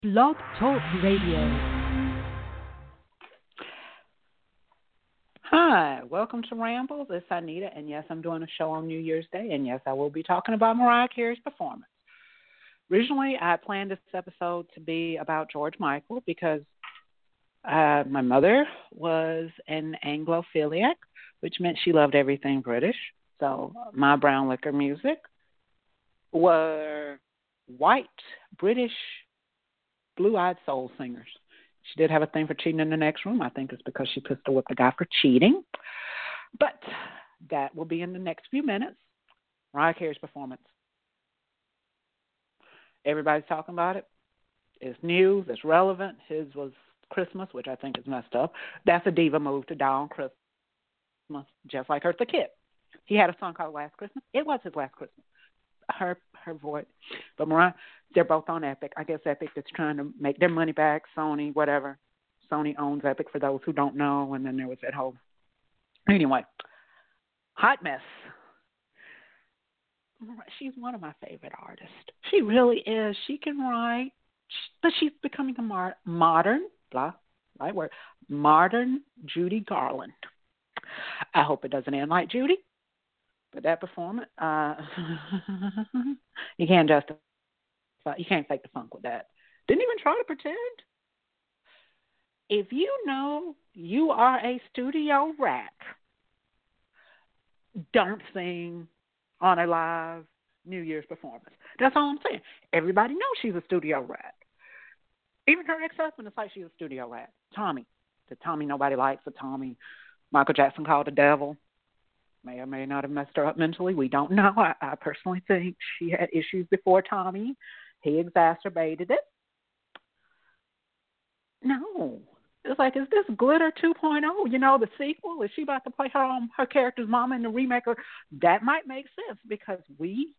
Blog Talk Radio. Hi, welcome to Rambles. It's Anita, and yes, I'm doing a show on New Year's Day, and yes, I will be talking about Mariah Carey's performance. Originally, I planned this episode to be about George Michael because my mother was an Anglophiliac, which meant she loved everything British. So my brown liquor music were white, British, blue-eyed soul singers. She did have a thing for cheating in the next room. I think it's because she pistol whipped the guy for cheating. But that will be in the next few minutes. Mariah Carey's performance. Everybody's talking about it. It's news. It's relevant. His was Christmas, which I think is messed up. That's a diva move to die on Christmas, just like Eartha Kitt. He had a song called Last Christmas. It was his last Christmas. Her voice. But Mariah, they're both on Epic. I guess Epic is trying to make their money back. Sony, whatever. Sony owns Epic for those who don't know. And then there was that whole. Anyway, hot mess. She's one of my favorite artists. She really is. She can write, but she's becoming a modern, right word, modern Judy Garland. I hope it doesn't end like Judy. But that performance, you can't justify. You can't fake the funk with that. Didn't even try to pretend. If you know you are a studio rat, don't sing on a live New Year's performance. That's all I'm saying. Everybody knows she's a studio rat. Even her ex-husband is like she's a studio rat. Tommy. The Tommy nobody likes, the Tommy Michael Jackson called the devil. May or may not have messed her up mentally. We don't know. I personally think she had issues before Tommy. He exacerbated it. No. It's like, is this Glitter 2.0? You know, the sequel? Is she about to play her character's mama in the remake? That might make sense because we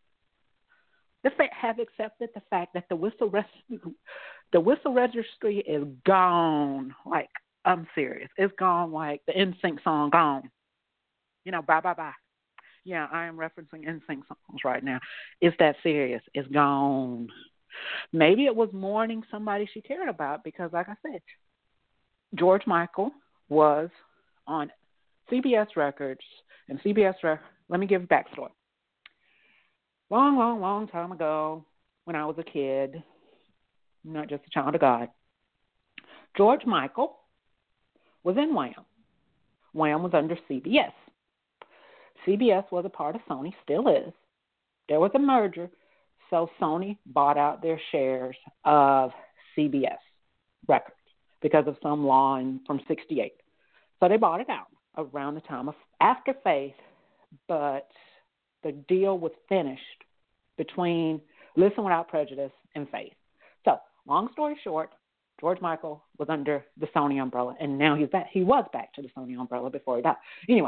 have accepted the fact that the whistle registry is gone. Like, I'm serious. It's gone like the NSYNC song, gone. You know, bye, bye, bye. Yeah, I am referencing NSYNC songs right now. It's that serious. It's gone. Maybe it was mourning somebody she cared about because, like I said, George Michael was on CBS Records, and let me give a backstory. Long, long, long time ago, when I was a kid, not just a child of God, George Michael was in Wham. Wham was under CBS. CBS was a part of Sony, still is. There was a merger, so Sony bought out their shares of CBS Records because of some law from 1968. So they bought it out around the time of after Faith, but the deal was finished between Listen Without Prejudice and Faith. So, long story short, George Michael was under the Sony umbrella, and now he's back. He was back to the Sony umbrella before he died. Anyway.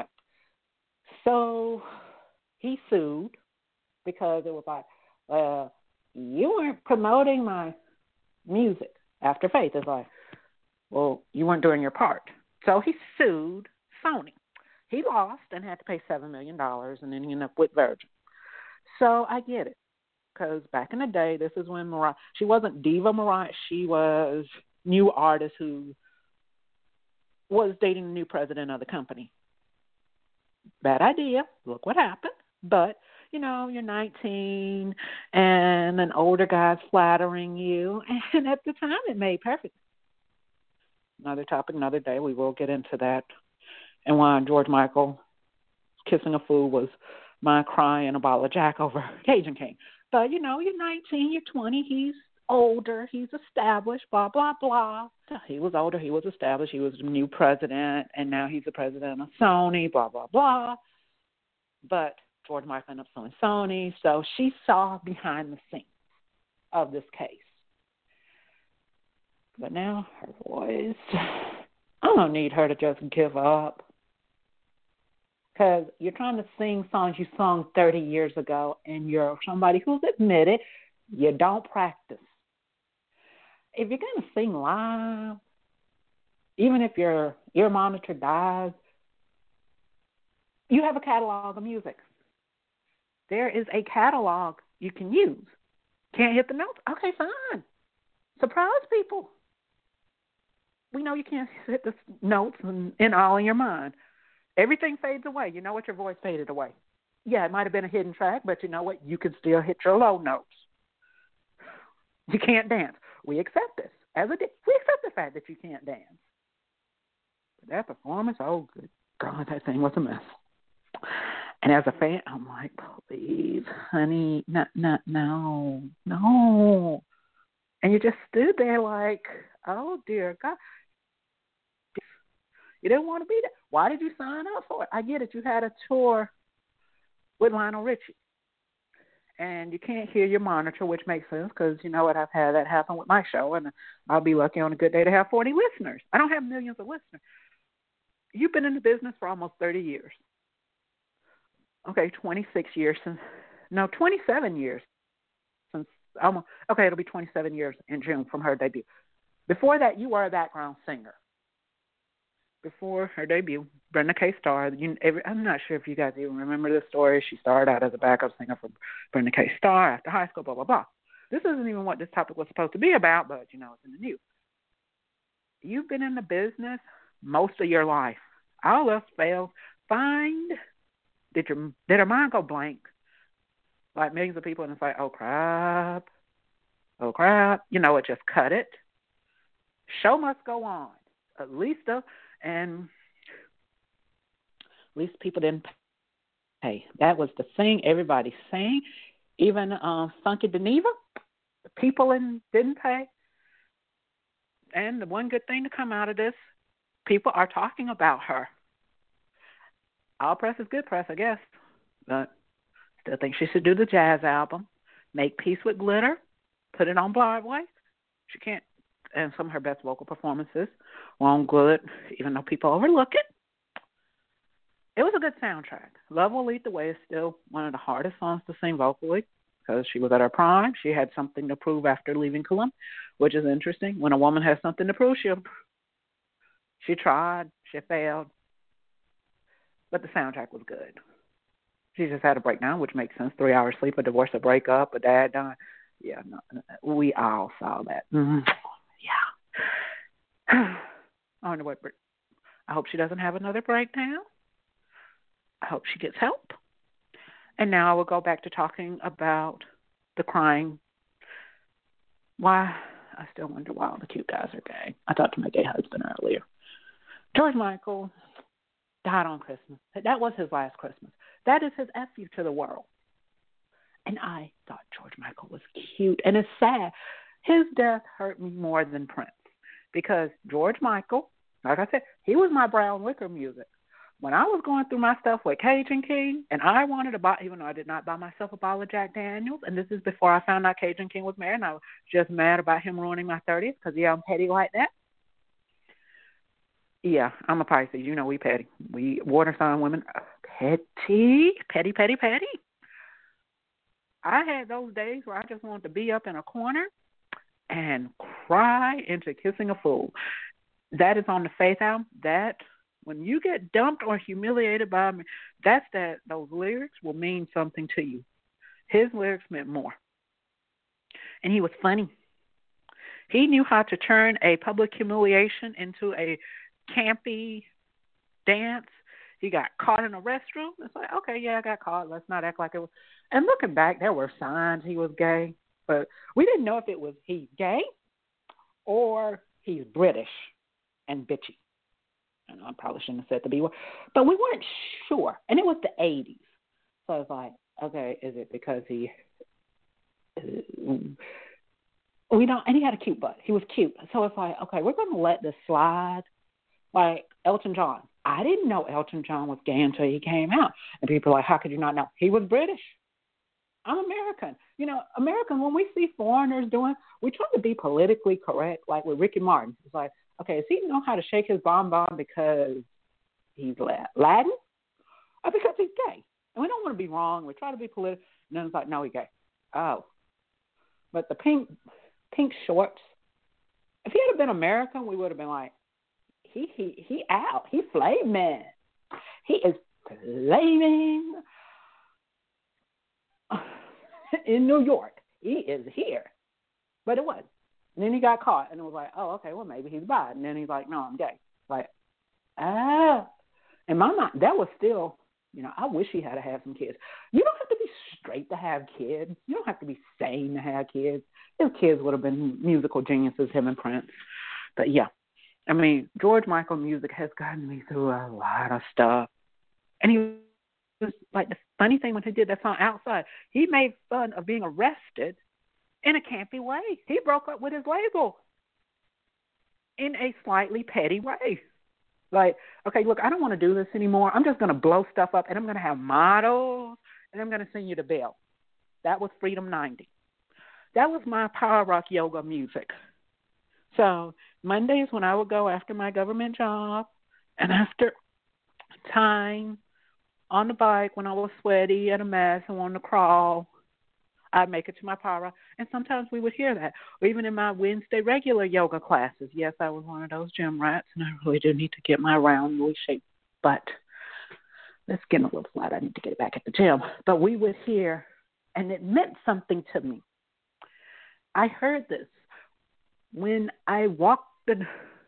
So he sued because it was like, you weren't promoting my music after Faith. It's like, well, you weren't doing your part. So he sued Sony. He lost and had to pay $7 million, and then he ended up with Virgin. So I get it because back in the day, this is when Mariah, she wasn't Diva Mariah. She was new artist who was dating the new president of the company. Bad idea. Look what happened. But, you know, you're 19 and an older guy's flattering you. And at the time, it made perfect. Another topic, another day. We will get into that. And why George Michael kissing a fool was my crying a bottle of Jack over Cajun King. But, you know, you're 19, you're 20. He's older. He's established, blah, blah, blah. So he was older. He was established. He was the new president, and now he's the president of Sony, blah, blah, blah. But George Michael ended up suing Sony, so she saw behind the scenes of this case. But now her voice, I don't need her to just give up. Because you're trying to sing songs you sung 30 years ago, and you're somebody who's admitted you don't practice. If you're going to sing live, even if your ear monitor dies, you have a catalog of music. There is a catalog you can use. Can't hit the notes? Okay, fine. Surprise people. We know you can't hit the notes and all in your mind. Everything fades away. You know what? Your voice faded away. Yeah, it might have been a hidden track, but you know what? You can still hit your low notes. You can't dance. We accept this. We accept the fact that you can't dance. But that performance, oh, good God, that thing was a mess. And as a fan, I'm like, please, honey, no. And you just stood there like, oh, dear God. You didn't want to be there. Why did you sign up for it? I get it. You had a tour with Lionel Richie. And you can't hear your monitor, which makes sense because you know what? I've had that happen with my show, and I'll be lucky on a good day to have 40 listeners. I don't have millions of listeners. You've been in the business for almost 30 years. Okay, 27 years since it'll be 27 years in June from her debut. Before that, you were a background singer. Before her debut, Brenda K. Starr, I'm not sure if you guys even remember this story. She started out as a backup singer for Brenda K. Starr after high school, blah, blah, blah. This isn't even what this topic was supposed to be about, but, it's in the news. You've been in the business most of your life. All else fails. Did her mind go blank? Like millions of people, and it's like, oh, crap. Just cut it. Show must go on. At least people didn't pay. That was the thing everybody's saying. Even Funky Geneva, the people didn't pay. And the one good thing to come out of this, people are talking about her. All press is good press, I guess. But still think she should do the jazz album, Make Peace with Glitter, put it on Broadway. She can't. And some of her best vocal performances were on good, even though people overlook it. It was a good soundtrack. Love Will Lead the Way is still one of the hardest songs to sing vocally because she was at her prime. She had something to prove after leaving Columbia, which is interesting. When a woman has something to prove, she tried, she failed, but the soundtrack was good. She just had a breakdown, which makes sense. 3 hours sleep, a divorce, a breakup, a dad dying. Yeah, no, we all saw that. Mm-hmm. Yeah. I wonder what. I hope she doesn't have another breakdown. I hope she gets help. And now I will go back to talking about the crying. Why? I still wonder why all the cute guys are gay. I talked to my gay husband earlier. George Michael died on Christmas. That was his last Christmas. That is his F you to the world. And I thought George Michael was cute. And it's sad. His death hurt me more than Prince. Because George Michael, like I said, he was my brown wicker music. When I was going through my stuff with Cajun King, and I wanted to buy, even though I did not buy myself a bottle of Jack Daniels, and this is before I found out Cajun King was married, and I was just mad about him ruining my 30th because, I'm petty like that. Yeah, I'm a Pisces. We petty. We water sign women, petty. I had those days where I just wanted to be up in a corner and cry into Kissing a Fool. That is on the Faith album. That, when you get dumped or humiliated by me, those lyrics will mean something to you. His lyrics meant more. And he was funny. He knew how to turn a public humiliation into a campy dance. He got caught in a restroom. It's like, okay, yeah, I got caught. Let's not act like it was. And looking back, there were signs he was gay. But we didn't know if it was he's gay or he's British and bitchy. I probably shouldn't have said the B word. But we weren't sure. And it was the 80s. So it's like, okay, is it because we don't, and he had a cute butt. He was cute. So it's like, okay, we're going to let this slide. Like Elton John. I didn't know Elton John was gay until he came out. And people are like, how could you not know? He was British. I'm American. American, when we see foreigners we try to be politically correct, like with Ricky Martin. It's like, okay, does he know how to shake his bonbon because he's Latin or because he's gay? And we don't want to be wrong. We try to be political. And then it's like, no, he's gay. Oh. But the pink shorts, if he had been American, we would have been like, he out. He's flaming. He is flaming in New York. He is here. But it wasn't. And then he got caught, and it was like, oh, okay, well, maybe he's bi. And then he's like, no, I'm gay. Like, ah. In my mind, that was still, I wish he had to have some kids. You don't have to be straight to have kids. You don't have to be sane to have kids. His kids would have been musical geniuses, him and Prince. But, yeah. I mean, George Michael music has gotten me through a lot of stuff. And he was like, the funny thing when he did that song Outside, he made fun of being arrested in a campy way. He broke up with his label in a slightly petty way. Like, okay, look, I don't want to do this anymore. I'm just going to blow stuff up, and I'm going to have models, and I'm going to send you the bill. That was Freedom 90. That was my power rock yoga music. So Mondays when I would go after my government job and after time on the bike when I was sweaty and a mess and wanted to crawl, I'd make it to my power rock. And sometimes we would hear that. Or even in my Wednesday regular yoga classes. Yes, I was one of those gym rats, and I really do need to get my roundly shaped butt. It's getting a little flat. I need to get it back at the gym. But we would hear, and it meant something to me. I heard this when I walked the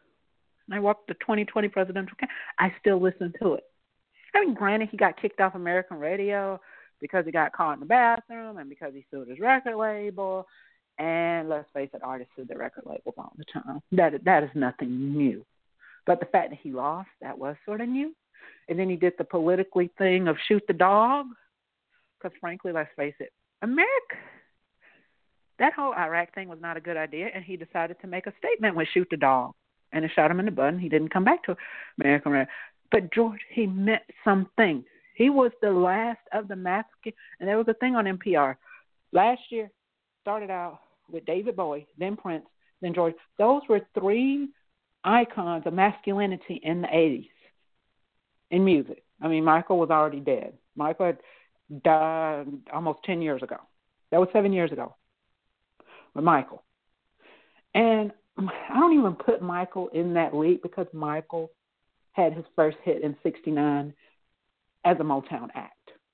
2020 presidential campaign. I still listen to it. I mean, granted, he got kicked off American radio because he got caught in the bathroom and because he sued his record label. And let's face it, artists sue their record labels all the time. That is nothing new. But the fact that he lost, that was sort of new. And then he did the politically thing of shoot the dog. Because frankly, let's face it, America, that whole Iraq thing was not a good idea. And he decided to make a statement with shoot the dog. And it shot him in the butt, and he didn't come back to American radio. But George, he meant something. He was the last of the masculine, and there was a thing on NPR. Last year, started out with David Bowie, then Prince, then George. Those were three icons of masculinity in the 80s in music. I mean, Michael was already dead. Michael had died almost 10 years ago. That was 7 years ago with Michael. And I don't even put Michael in that league because Michael had his first hit in 1969 as a Motown act.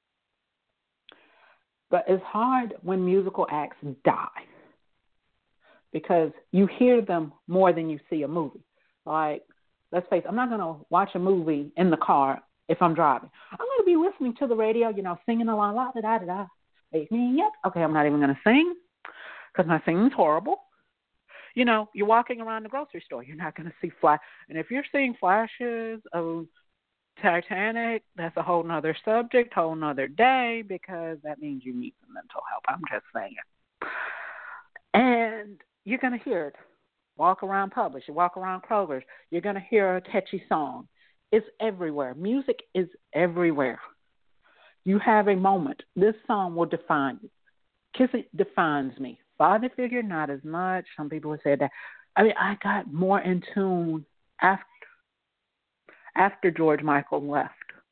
But it's hard when musical acts die because you hear them more than you see a movie. Like, let's face it, I'm not going to watch a movie in the car if I'm driving. I'm going to be listening to the radio, singing a la-la-da-da-da-da. Yep. Okay, I'm not even going to sing because my singing's horrible. You're walking around the grocery store. You're not going to see flash. And if you're seeing flashes of Titanic, that's a whole nother subject, whole nother day, because that means you need some mental help. I'm just saying. And you're going to hear it. Walk around Publix. You walk around Kroger's. You're going to hear a catchy song. It's everywhere. Music is everywhere. You have a moment. This song will define you. Kissing defines me. Father figure, not as much. Some people have said that. I mean, I got more in tune after George Michael left.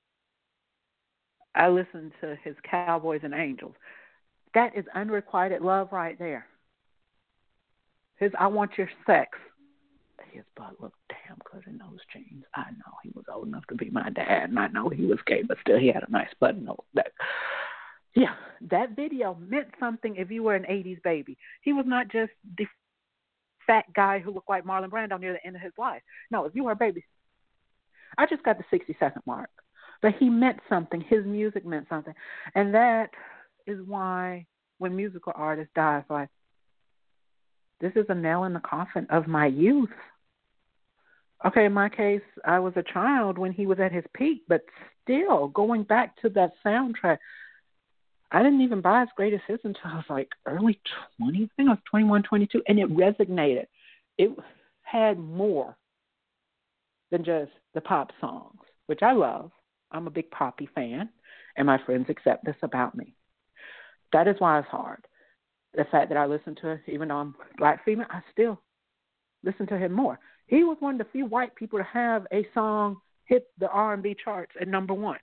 I listened to his Cowboys and Angels. That is unrequited love right there. His I Want Your Sex. His butt looked damn good in those jeans. I know he was old enough to be my dad, and I know he was gay, but still he had a nice button nose. Yeah, that video meant something if you were an 80s baby. He was not just the fat guy who looked like Marlon Brando near the end of his life. No, if you were a baby. I just got the 60-second mark. But he meant something. His music meant something. And that is why when musical artists die, it's like, this is a nail in the coffin of my youth. Okay, in my case, I was a child when he was at his peak, but still, going back to that soundtrack, I didn't even buy his greatest hits until I was like early 20s. I think I was 21, 22, and it resonated. It had more than just the pop songs, which I love. I'm a big Poppy fan, and my friends accept this about me. That is why it's hard. The fact that I listen to it, even though I'm black female, I still listen to him more. He was one of the few white people to have a song hit the R&B charts at number one.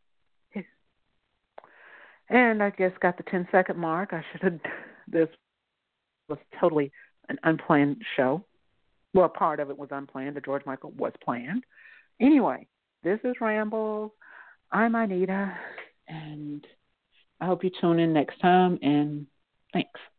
And I guess got the 10-second mark. This was totally an unplanned show. Well, part of it was unplanned. The George Michael was planned. Anyway, this is Rambles. I'm Anita, and I hope you tune in next time, and thanks.